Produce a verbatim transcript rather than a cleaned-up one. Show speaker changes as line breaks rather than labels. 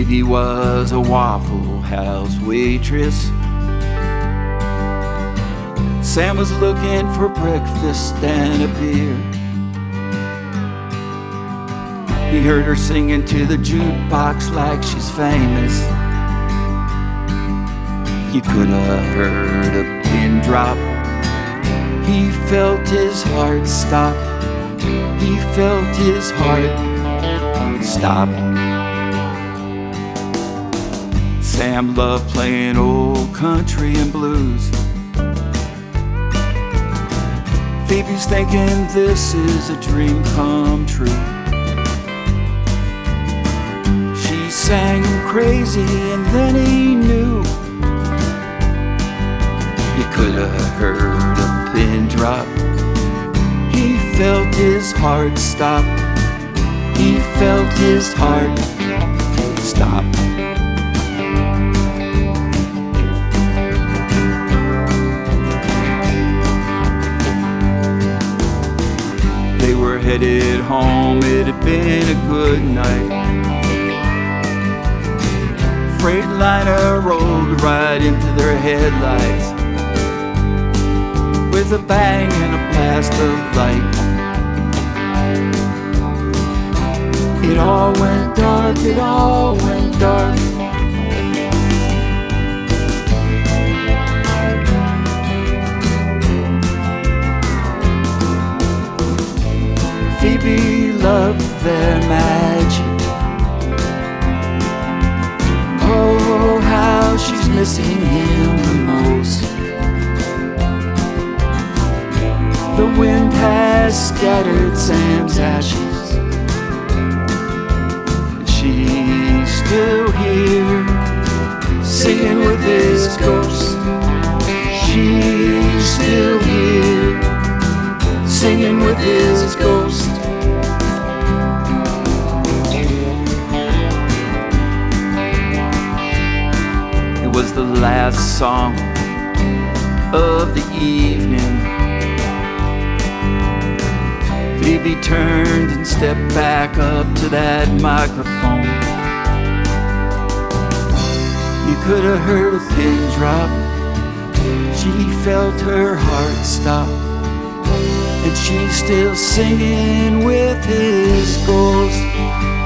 Phoebe was a Waffle House waitress. Sam was looking for breakfast and a beer. He heard her singing to the jukebox like she's famous. You could have heard a pin drop. He felt his heart stop. He felt his heart stop. Sam loved playing old country and blues. Phoebe's thinking this is a dream come true. She sang him crazy and then he knew. You could have heard a pin drop. He felt his heart stop. He felt his heart stop. They were headed home, it had been a good night. Freightliner rolled right into their headlights with a bang and a blast of light. It all went dark, it all went dark. Phoebe loved their magic. Oh, how she's missing him the most. The wind has scattered Sam's ashes. She's still here, singing with his ghost. She's still here, singing with his ghost. It was the last song of the evening. Phoebe turned and stepped back up to that microphone. You could have heard a pin drop. She felt her heart stop. And she's still singing with his ghost.